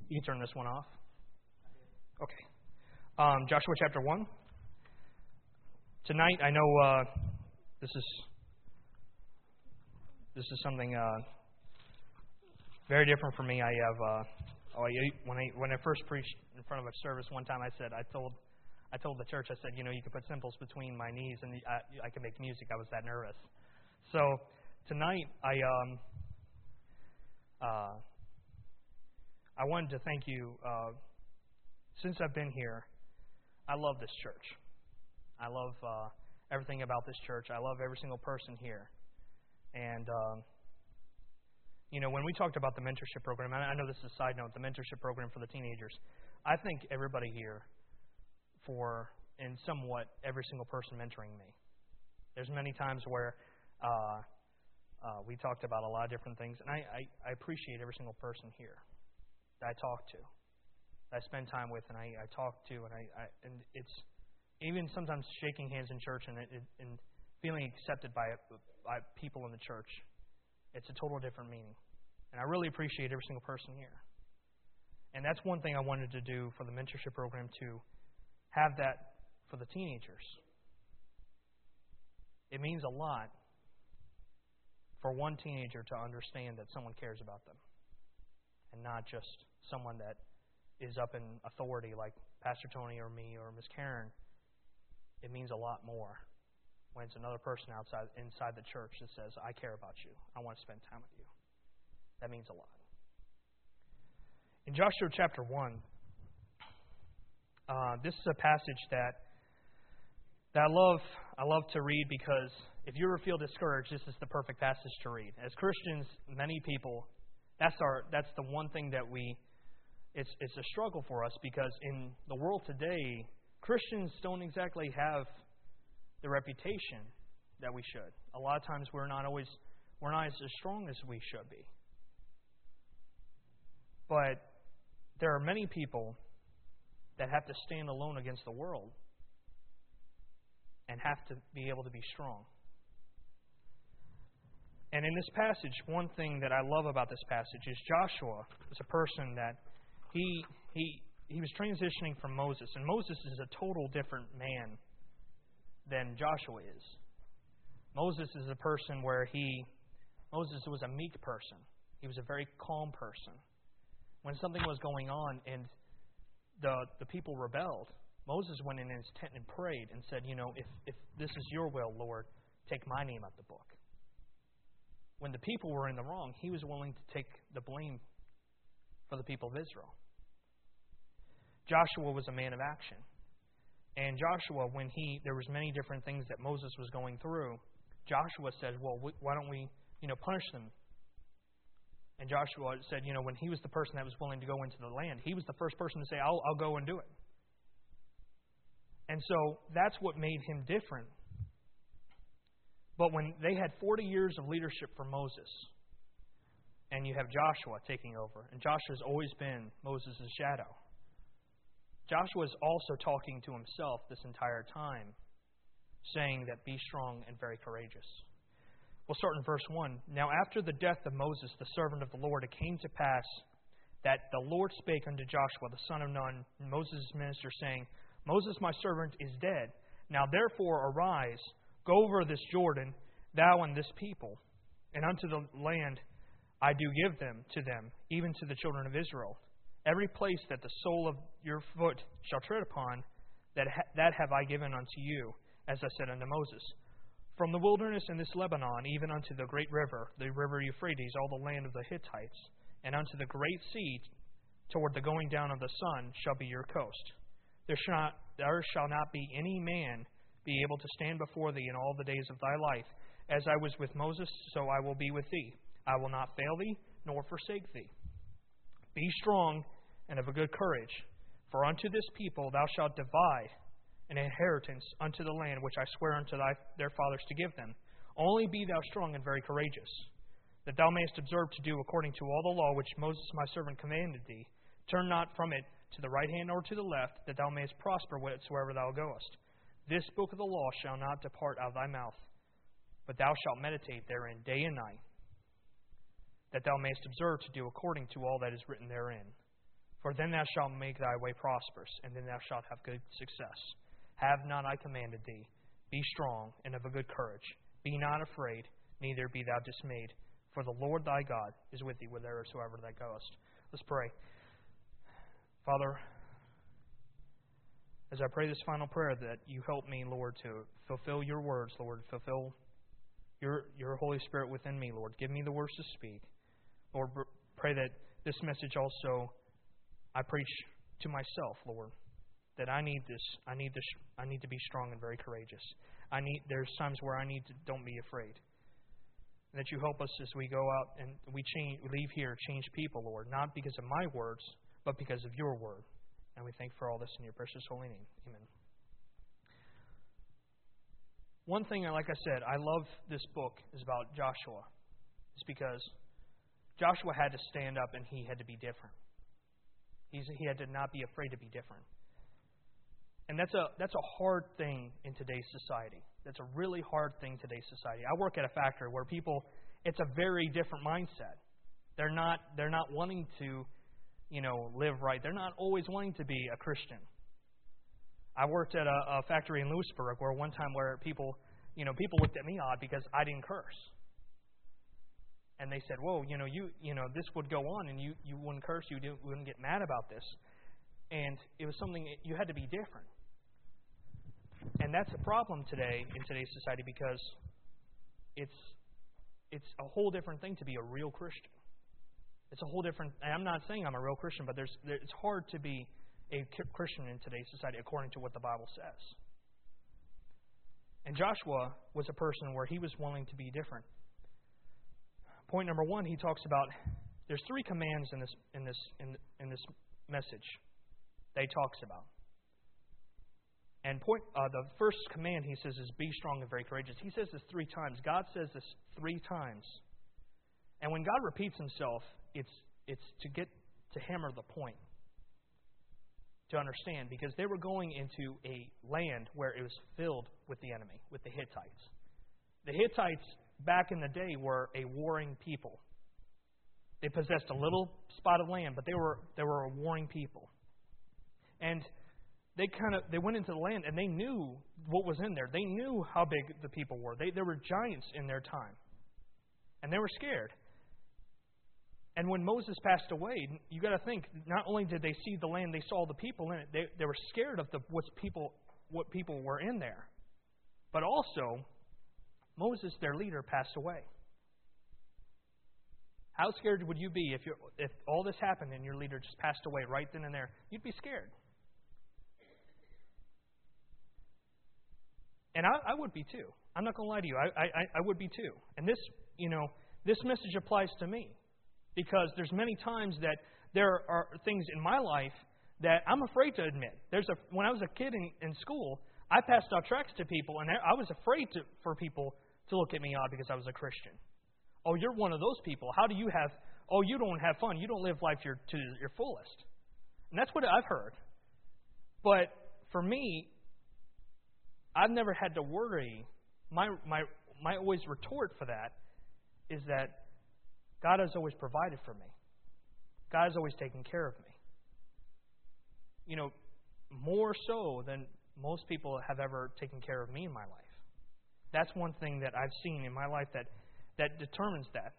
You can turn this one off. Okay. Joshua chapter 1. Tonight, I know this is something very different for me. I have when I first preached in front of a service one time, I told the church, I said, you can put cymbals between my knees and I can make music. I was that nervous. So tonight, I wanted to thank you. Since I've been here, I love this church. I love everything about this church. I love every single person here. And, when we talked about the mentorship program, I know this is a side note, the mentorship program for the teenagers, I thank everybody here for, in somewhat, every single person mentoring me. There's many times where we talked about a lot of different things, and I appreciate every single person here that I talk to, that I spend time with, and I talk to, and it's even sometimes shaking hands in church and feeling accepted by people in the church. It's a total different meaning. And I really appreciate every single person here. And that's one thing I wanted to do for the mentorship program, to have that for the teenagers. It means a lot for one teenager to understand that someone cares about them, and not just someone that is up in authority like Pastor Tony or me or Miss Karen. It means a lot more when it's another person inside the church that says, I care about you. I want to spend time with you. That means a lot. In Joshua chapter 1, this is a passage that I love to read, because if you ever feel discouraged, this is the perfect passage to read. As Christians, many people, that's the one thing that it's a struggle for us, because in the world today, Christians don't exactly have the reputation that we should. A lot of times we're not as strong as we should be. But there are many people that have to stand alone against the world and have to be able to be strong. And in this passage, one thing that I love about this passage is Joshua is a person that he was transitioning from Moses, and Moses is a total different man than Joshua is. Moses is a person where Moses was a meek person. He was a very calm person. When something was going on and the people rebelled, Moses went in his tent and prayed and said, if this is your will, Lord, take my name out the book. When the people were in the wrong, he was willing to take the blame for the people of Israel. Joshua was a man of action. And Joshua, when there was many different things that Moses was going through, Joshua said, well, why don't we, punish them? And Joshua said, when he was the person that was willing to go into the land, he was the first person to say, I'll go and do it. And so that's what made him different. But when they had 40 years of leadership for Moses, and you have Joshua taking over, and Joshua's always been Moses' shadow, Joshua is also talking to himself this entire time, saying that be strong and very courageous. We'll start in verse 1. Now after the death of Moses, the servant of the Lord, it came to pass that the Lord spake unto Joshua, the son of Nun, Moses' minister, saying, Moses my servant is dead. Now therefore arise, go over this Jordan, thou and this people, and unto the land I do give them to them, even to the children of Israel. Every place that the sole of your foot shall tread upon, that have I given unto you, as I said unto Moses. From the wilderness and this Lebanon, even unto the great river, the river Euphrates, all the land of the Hittites, and unto the great sea, toward the going down of the sun, shall be your coast. There shall not be any man be able to stand before thee in all the days of thy life. As I was with Moses, so I will be with thee. I will not fail thee, nor forsake thee. Be strong and of a good courage, for unto this people thou shalt divide an inheritance unto the land which I swear unto their fathers to give them. Only be thou strong and very courageous, that thou mayest observe to do according to all the law which Moses my servant commanded thee. Turn not from it to the right hand or to the left, that thou mayest prosper whatsoever thou goest. This book of the law shall not depart out of thy mouth, but thou shalt meditate therein day and night, that thou mayest observe to do according to all that is written therein. For then thou shalt make thy way prosperous, and then thou shalt have good success. Have not I commanded thee? Be strong and of a good courage. Be not afraid, neither be thou dismayed. For the Lord thy God is with thee whithersoever thou goest. Let's pray. Father, as I pray this final prayer, that you help me, Lord, to fulfill your words, Lord, fulfill your Holy Spirit within me, Lord. Give me the words to speak. Lord, pray that this message also I preach to myself, Lord, that I need this. I need to be strong and very courageous. There's times where I need to don't be afraid. And that you help us as we go out and we leave here, change people, Lord, not because of my words, but because of your word. And we thank for all this in your precious holy name. Amen. One thing, like I said, I love this book is about Joshua. It's because Joshua had to stand up and he had to be different. He had to not be afraid to be different. And that's a hard thing in today's society. That's a really hard thing in today's society. I work at a factory where people, it's a very different mindset. They're not wanting to, live right. They're not always wanting to be a Christian. I worked at a factory in Lewisburg where one time where people looked at me odd because I didn't curse. And they said, "Whoa, this would go on, and you wouldn't curse, you wouldn't get mad about this." And it was something you had to be different. And that's a problem today in today's society because it's a whole different thing to be a real Christian. It's a whole different. And I'm not saying I'm a real Christian, but it's hard to be a Christian in today's society according to what the Bible says. And Joshua was a person where he was willing to be different. Point number 1, he talks about there's 3 commands in this message that he talks about. And the first command he says is be strong and very courageous. He says this 3 times. God says this 3 times. And when God repeats himself, it's to get to hammer the point. To understand, because they were going into a land where it was filled with the enemy, with the Hittites. The Hittites back in the day were a warring people. They possessed a little spot of land, but they were a warring people. And they went into the land and they knew what was in there. They knew how big the people were. There were giants in their time. And they were scared. And when Moses passed away, you got to think, not only did they see the land, they saw the people in it. They were scared of what people were in there. But also, Moses, their leader, passed away. How scared would you be if all this happened and your leader just passed away right then and there? You'd be scared. And I would be too. I'm not going to lie to you. I would be too. And this message applies to me. Because there's many times that there are things in my life that I'm afraid to admit. When I was a kid in school, I passed out tracts to people, and I was afraid for people to look at me odd because I was a Christian. Oh, you're one of those people. How do you have? Oh, you don't have fun. You don't live life to your fullest. And that's what I've heard. But for me, I've never had to worry. My always retort for that is that God has always provided for me. God has always taken care of me. More so than most people have ever taken care of me in my life. That's one thing that I've seen in my life that determines that.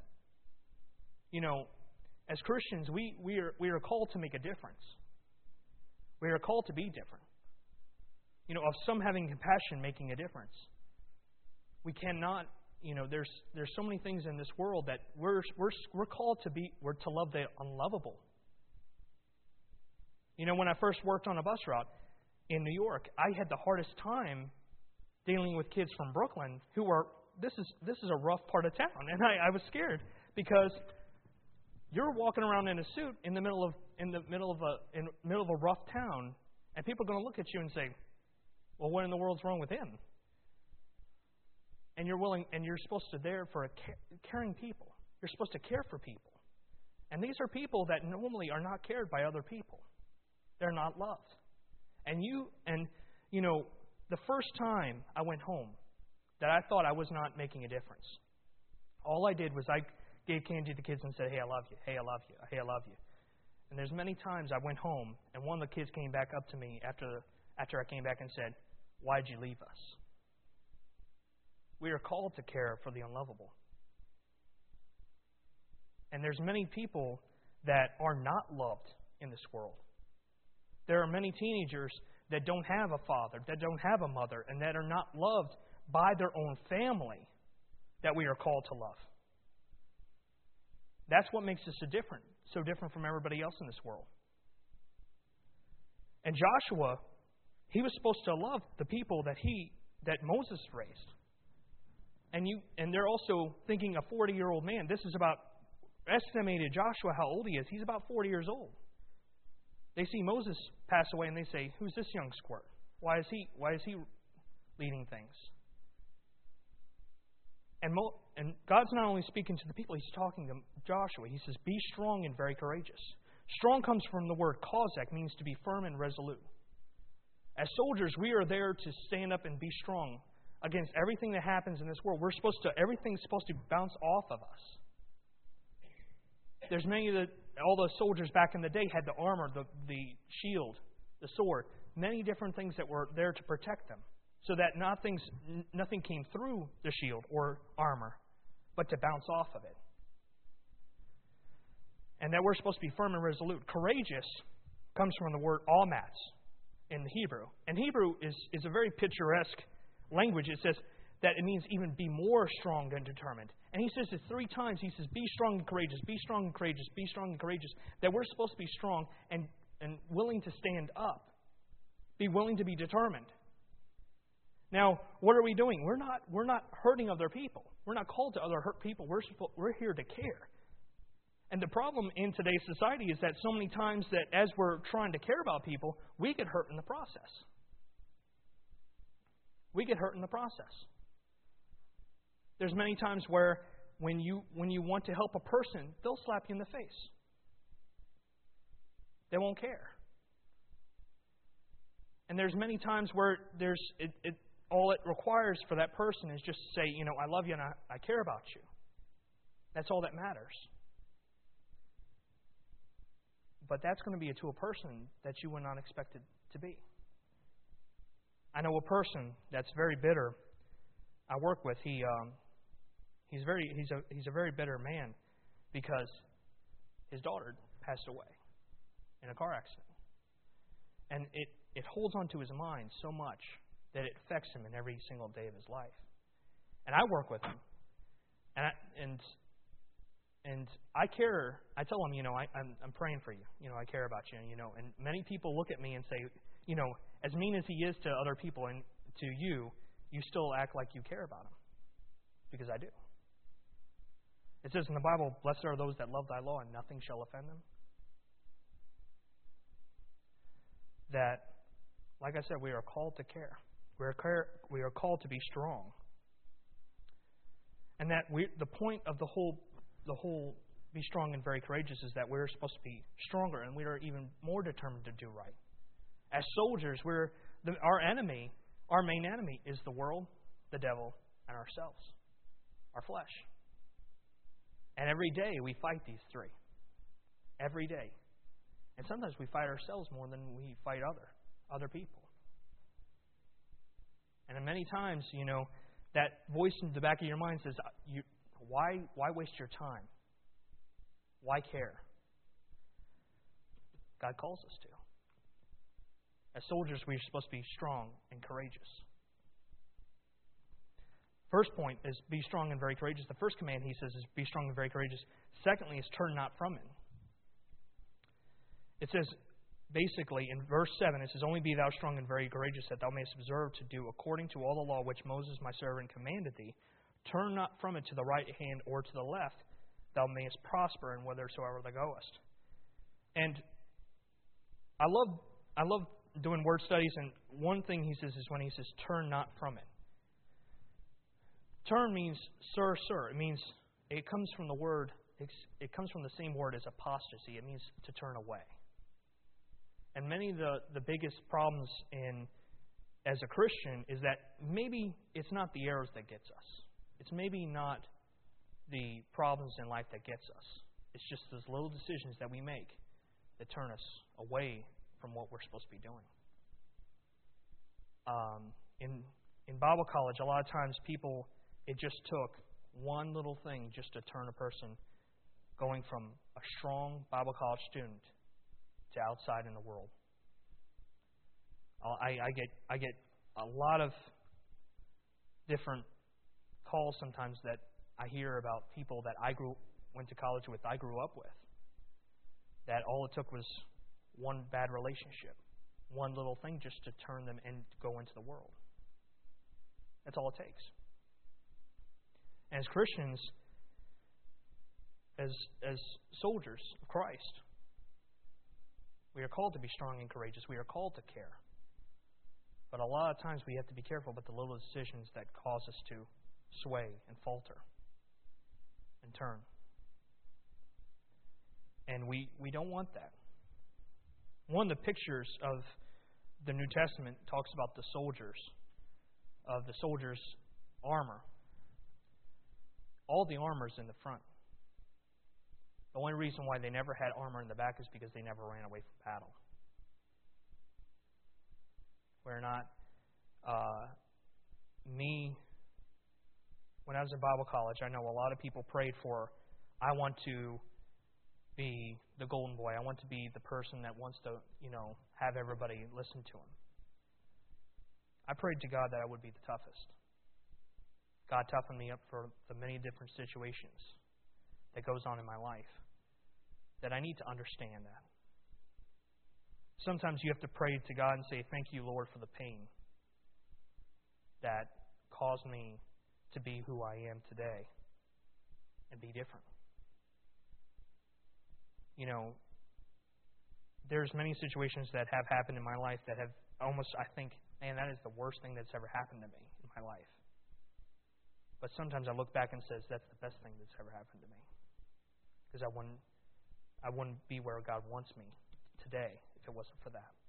As Christians, we are called to make a difference. We are called to be different. Of some having compassion making a difference. We cannot. There's so many things in this world that we're called to love the unlovable. When I first worked on a bus route in New York, I had the hardest time dealing with kids from Brooklyn who were this is a rough part of town, and I was scared because you're walking around in a suit in the middle of a rough town, and people are going to look at you and say, "Well, what in the world's wrong with him?" And you're supposed to there for caring people. You're supposed to care for people. And these are people that normally are not cared by other people. They're not loved. And the first time I went home that I thought I was not making a difference, all I did was I gave candy to the kids and said, "Hey, I love you. Hey, I love you. Hey, I love you." And there's many times I went home, and one of the kids came back up to me after I came back and said, "Why'd you leave us?" We are called to care for the unlovable. And there's many people that are not loved in this world. There are many teenagers that don't have a father, that don't have a mother, and that are not loved by their own family that we are called to love. That's what makes us so different from everybody else in this world. And Joshua, he was supposed to love the people that Moses raised. And they're also thinking a 40-year-old man. This is about estimated Joshua, how old he is. He's about 40 years old. They see Moses pass away and they say, "Who's this young squirt? Why is he leading things?" And God's not only speaking to the people, He's talking to Joshua. He says, "Be strong and very courageous." Strong comes from the word kozak, means to be firm and resolute. As soldiers, we are there to stand up and be strong against everything that happens in this world. Everything's supposed to bounce off of us. There's all the soldiers back in the day had the armor, the shield, the sword, many different things that were there to protect them, so that nothing came through the shield or armor, but to bounce off of it. And that we're supposed to be firm and resolute. Courageous comes from the word almatz in the Hebrew. And Hebrew is a very picturesque language. It says that it means even be more strong and determined. And he says it 3 times. He says, "Be strong and courageous, be strong and courageous, be strong and courageous." That we're supposed to be strong and willing to stand up. Be willing to be determined. Now, what are we doing? We're not hurting other people. We're not called to hurt people. We're here to care. And the problem in today's society is that so many times that as we're trying to care about people, we get hurt in the process. We get hurt in the process. There's many times where when you want to help a person, they'll slap you in the face. They won't care. And there's many times where all it requires for that person is just to say, "I love you and I care about you." That's all that matters. But that's going to be to a person that you would not expect it to be. I know a person that's very bitter. I work with. He's a very bitter man because his daughter passed away in a car accident, and it holds onto his mind so much that it affects him in every single day of his life. And I work with him, and I care. I tell him, I'm praying for you. I care about you. And many people look at me and say, as mean as he is to other people and to you, you still act like you care about him. Because I do. It says in the Bible, "Blessed are those that love thy law, and nothing shall offend them." That, like I said, we are called to care. We are called to be strong. And that the point of the whole be strong and very courageous is that we're supposed to be stronger, and we are even more determined to do right. As soldiers, our main enemy is the world, the devil, and ourselves, our flesh. And every day we fight these 3. Every day. And sometimes we fight ourselves more than we fight other people. And many times, that voice in the back of your mind says, why waste your time? Why care? God calls us to. As soldiers, we're supposed to be strong and courageous. First point is be strong and very courageous. The first command, he says, is be strong and very courageous. Secondly, is turn not from it. It says, basically, in verse 7, it says, "Only be thou strong and very courageous, that thou mayest observe to do according to all the law which Moses my servant commanded thee. Turn not from it to the right hand or to the left, thou mayest prosper in whithersoever thou goest." And I love doing word studies, and one thing he says is when he says, "Turn not from it." Turn means sir. It comes from the same word as apostasy. It means to turn away. And many of the biggest problems as a Christian is that maybe it's not the errors that gets us. It's maybe not the problems in life that gets us. It's just those little decisions that we make that turn us away from what we're supposed to be doing. In Bible college, a lot of times it just took one little thing just to turn a person going from a strong Bible college student to outside in the world. I get a lot of different calls sometimes that I hear about people that went to college with, I grew up with, that all it took was one bad relationship, one little thing just to turn them and go into the world. That's all it takes. And as Christians, as soldiers of Christ, we are called to be strong and courageous. We are called to care. But a lot of times we have to be careful about the little decisions that cause us to sway and falter and turn. And we don't want that. One of the pictures of the New Testament talks about the soldiers' armor. All the armor is in the front. The only reason why they never had armor in the back is because they never ran away from battle. We're not, when I was in Bible college, I know a lot of people prayed for, I want to be the golden boy. I want to be the person that wants to, have everybody listen to him. I prayed to God that I would be the toughest. God toughened me up for the many different situations that goes on in my life, that I need to understand that. Sometimes you have to pray to God and say, thank you, Lord, for the pain that caused me to be who I am today and be different. There's many situations that have happened in my life that have almost, I think, man, that is the worst thing that's ever happened to me in my life. But sometimes I look back and says, that's the best thing that's ever happened to me. Because I wouldn't be where God wants me today if it wasn't for that.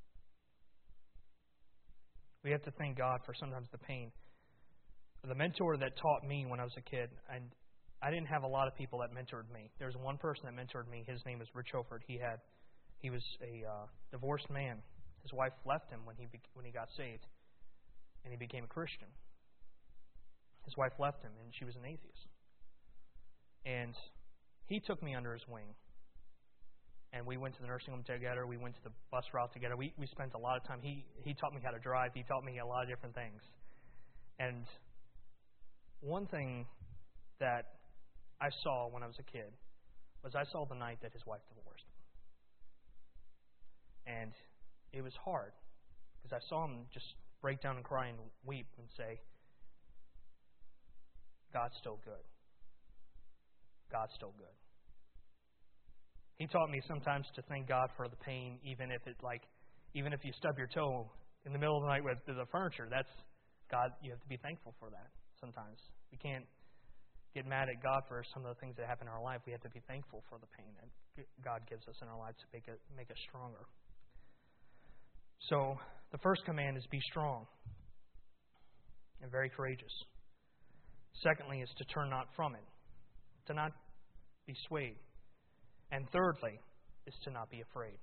We have to thank God for sometimes the pain. The mentor that taught me when I was a kid, and I didn't have a lot of people that mentored me. There was one person that mentored me. His name was Rich Hoford. He was a divorced man. His wife left him when he got saved, and he became a Christian. His wife left him, and she was an atheist. And he took me under his wing. And we went to the nursing home together. We went to the bus route together. We spent a lot of time. He taught me how to drive. He taught me a lot of different things. And one thing that I saw when I was a kid was I saw the night that his wife divorced him. And it was hard because I saw him just break down and cry and weep and say, God's still good. God's still good. He taught me sometimes to thank God for the pain, even if you stub your toe in the middle of the night with the furniture. That's God. You have to be thankful for that. Sometimes we can't get mad at God for some of the things that happen in our life. We have to be thankful for the pain that God gives us in our lives to make us stronger. So the first command is be strong and very courageous. Secondly is to turn not from it, to not be swayed. And thirdly is to not be afraid.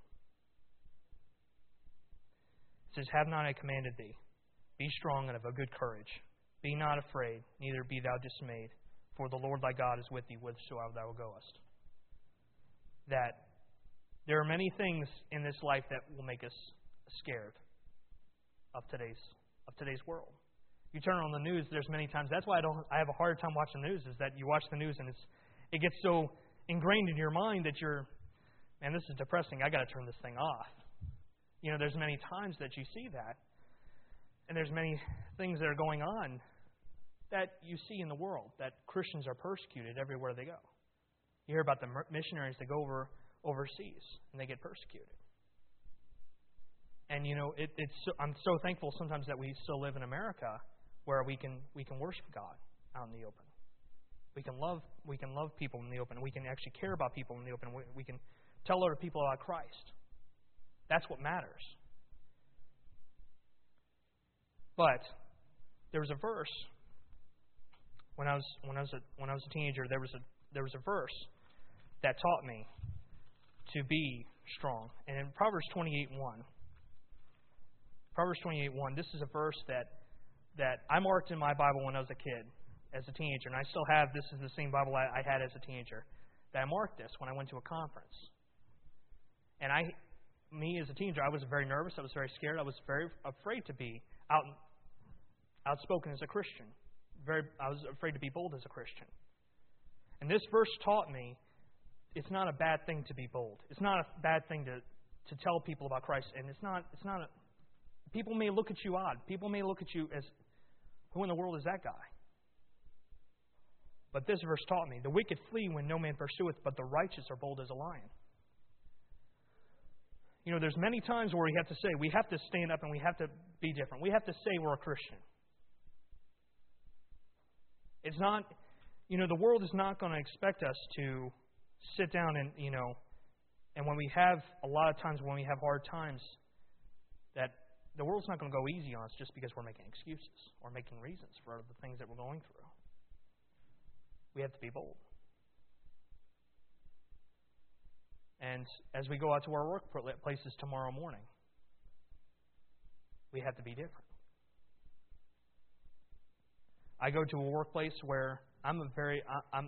It says, have not I commanded thee? Be strong and of a good courage. Be not afraid, neither be thou dismayed, for the Lord thy God is with thee whithersoever thou goest. That there are many things in this life that will make us scared of today's world. You turn on the news, there's many times. That's why I have a hard time watching the news, is that you watch the news and it gets so ingrained in your mind that man, this is depressing. I got to turn this thing off. There's many times that you see that, and there's many things that are going on that you see in the world, that Christians are persecuted everywhere they go. You hear about the missionaries that go overseas and they get persecuted. And I'm so thankful sometimes that we still live in America, where we can worship God out in the open. We can love people in the open. We can actually care about people in the open. We can tell other people about Christ. That's what matters. But there was a verse when I was a teenager. There was a verse that taught me to be strong. And in Proverbs 28:1, this is a verse that I marked in my Bible when I was a kid, as a teenager, and I still have. This is the same Bible I had as a teenager. That I marked this when I went to a conference. And me as a teenager, I was very nervous. I was very scared. I was very afraid to be outspoken as a Christian. I was afraid to be bold as a Christian. And this verse taught me it's not a bad thing to be bold. It's not a bad thing to tell people about Christ. And people may look at you odd. People may look at you as, who in the world is that guy? But this verse taught me, the wicked flee when no man pursueth, but the righteous are bold as a lion. You know, there's many times where we have to stand up and we have to be different. We have to say we're a Christian. It's not, the world is not going to expect us to sit down and, and when we have, a lot of times when we have hard times, that the world's not going to go easy on us just because we're making excuses or making reasons for the things that we're going through. We have to be bold. And as we go out to our workplaces tomorrow morning, we have to be different. I go to a workplace where I'm very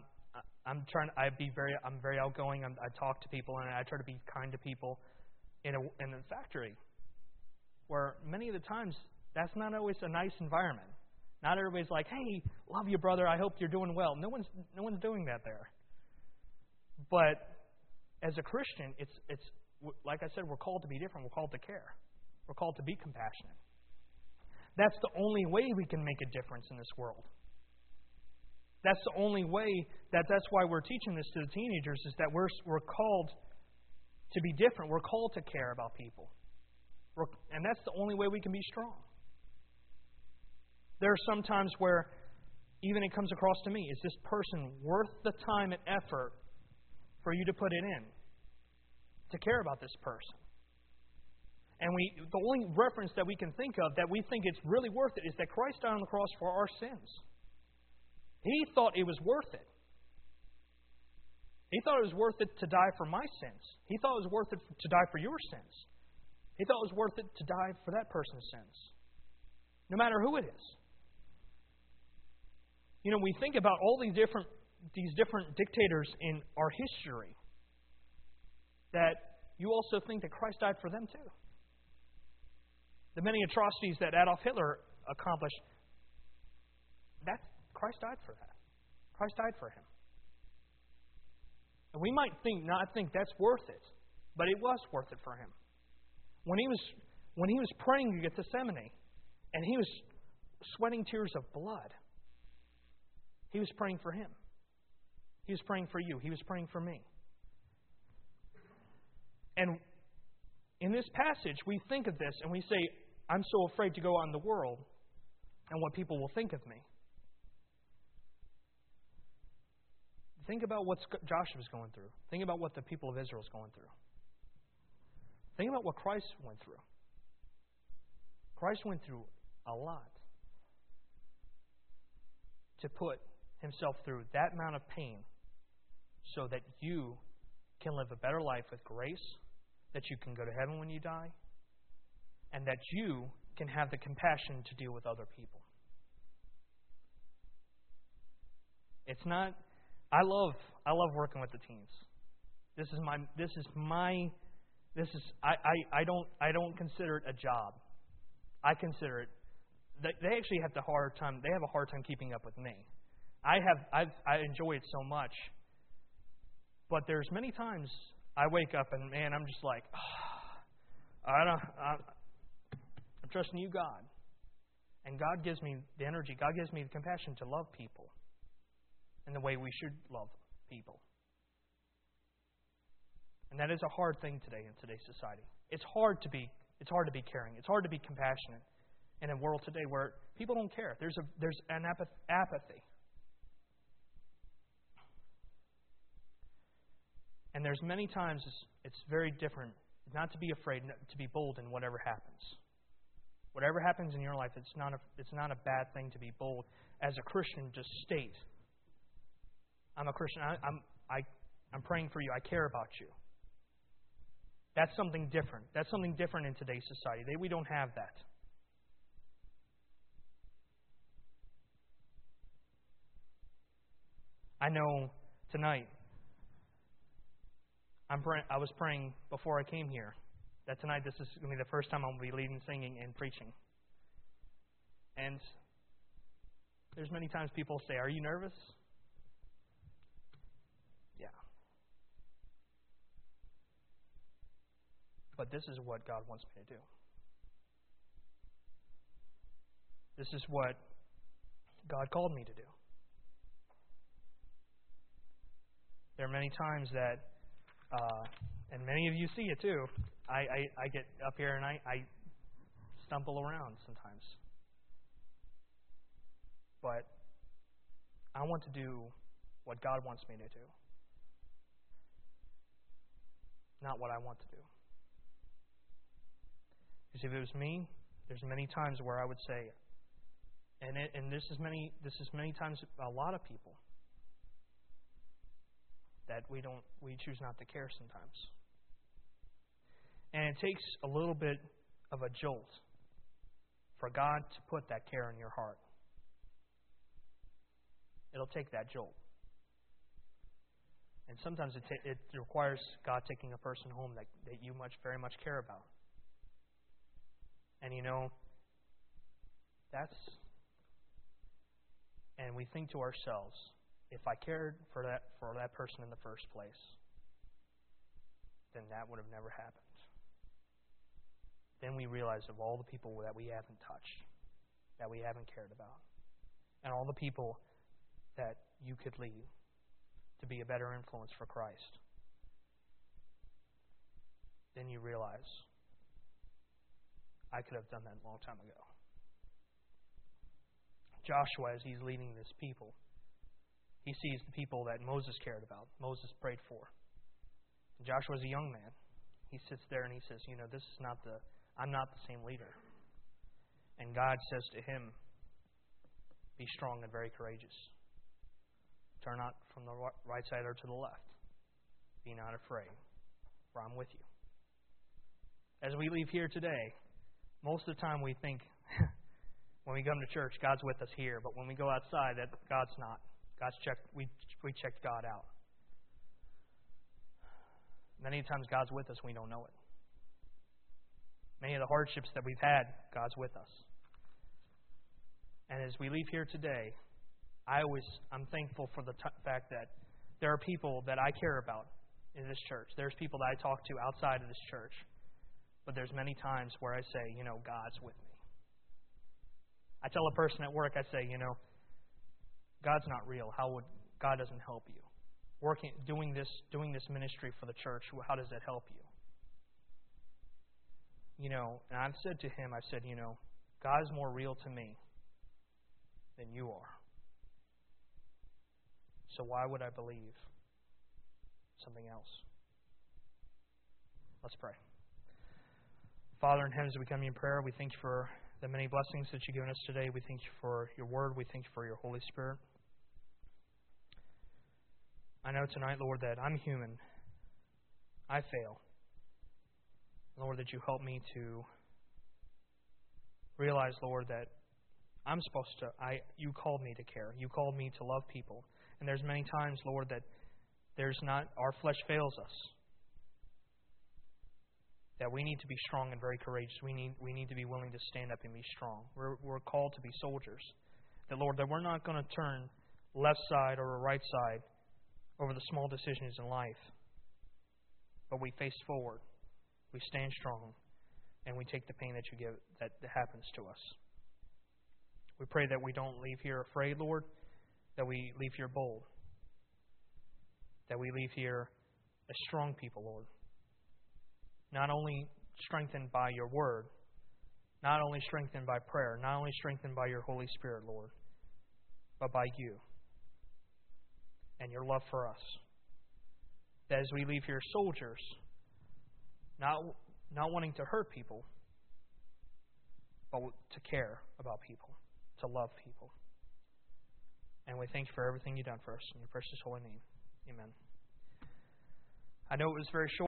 outgoing. I talk to people and I try to be kind to people. In a factory, where many of the times that's not always a nice environment. Not everybody's like, "Hey, love you, brother. I hope you're doing well." No one's doing that there. But as a Christian, it's like I said, we're called to be different. We're called to care. We're called to be compassionate. That's the only way we can make a difference in this world. That's the only way. That's why we're teaching this to the teenagers, is that we're called to be different. We're called to care about people. And that's the only way we can be strong. There are some times where even it comes across to me, is this person worth the time and effort for you to put it in to care about this person? And the only reference that we can think of that we think it's really worth it is that Christ died on the cross for our sins. He thought it was worth it. He thought it was worth it to die for my sins. He thought it was worth it to die for your sins. He thought it was worth it to die for that person's sins. No matter who it is. We think about all these different dictators in our history, that you also think that Christ died for them too. The many atrocities that Adolf Hitler accomplished, Christ died for that. Christ died for him. And we might not think that's worth it, but it was worth it for him. When he was praying at Gethsemane, and he was sweating tears of blood, he was praying for him. He was praying for you. He was praying for me. And in this passage, we think of this and we say, I'm so afraid to go out in the world and what people will think of me. Think about what Joshua's going through. Think about what the people of Israel's going through. Think about what Christ went through. Christ went through a lot to put himself through that amount of pain so that you can live a better life with grace, that you can go to heaven when you die, and that you can have the compassion to deal with other people. It's not. I love working with the teens. I don't consider it a job. I consider it. They actually have a hard time keeping up with me. I enjoy it so much. But there's many times I wake up and I'm just like, I'm trusting you, God. And God gives me the energy. God gives me the compassion to love people in the way we should love people. And that is a hard thing today in today's society. It's hard to be caring. It's hard to be compassionate in a world today where people don't care. There's an apathy. And there's many times it's very different not to be afraid, to be bold in whatever happens. Whatever happens in your life, it's not a bad thing to be bold. As a Christian, just state, I'm a Christian. I'm praying for you. I care about you. That's something different. That's something different in today's society. We don't have that. I know tonight, I was praying before I came here that tonight this is going to be the first time I'm going to be leading, singing, and preaching. And there's many times people say, "Are you nervous?" Yeah. But this is what God wants me to do. This is what God called me to do. There are many times that, and many of you see it too, I get up here and I stumble around sometimes. But I want to do what God wants me to do, not what I want to do. Because if it was me, there's many times where I would say, and this is many times a lot of people, that we choose not to care sometimes. And it takes a little bit of a jolt for God to put that care in your heart. It'll take that jolt. And sometimes it requires God taking a person home that you very much care about. And and we think to ourselves, if I cared for that person in the first place, then that would have never happened. Then we realize of all the people that we haven't touched, that we haven't cared about, and all the people that you could lead to be a better influence for Christ, then you realize, I could have done that a long time ago. Joshua, as he's leading this people, he sees the people that Moses cared about, Moses prayed for. And Joshua's a young man. He sits there and he says, I'm not the same leader. And God says to him, be strong and very courageous. Turn not from the right side or to the left. Be not afraid, for I'm with you. As we leave here today, most of the time we think, when we come to church, God's with us here. But when we go outside, that God's not. We checked God out. Many times God's with us, we don't know it. Many of the hardships that we've had, God's with us. And as we leave here today, I'm thankful for the fact that there are people that I care about in this church. There's people that I talk to outside of this church. But there's many times where I say, God's with me. I tell a person at work, I say, God's not real. God doesn't help you? Doing this ministry for the church, how does that help you? And I've said to him, God is more real to me than you are. So why would I believe something else? Let's pray. Father in heaven, as we come to you in prayer, we thank you for the many blessings that you've given us today. We thank you for your word. We thank you for your Holy Spirit. I know tonight, Lord, that I'm human. I fail. Lord, that you help me to realize, Lord, that I'm supposed to, you called me to care. You called me to love people. And there's many times, Lord, that our flesh fails us. That we need to be strong and very courageous. We need to be willing to stand up and be strong. We're called to be soldiers. That, Lord, that we're not going to turn left side or right side over the small decisions in life. But we face forward. We stand strong. And we take the pain that you give, that happens to us. We pray that we don't leave here afraid, Lord. That we leave here bold. That we leave here as strong people, Lord. Not only strengthened by your word, not only strengthened by prayer, not only strengthened by your Holy Spirit, Lord, but by you and your love for us. That as we leave here soldiers, not wanting to hurt people, but to care about people, to love people. And we thank you for everything you've done for us. In your precious holy name. Amen. I know it was very short.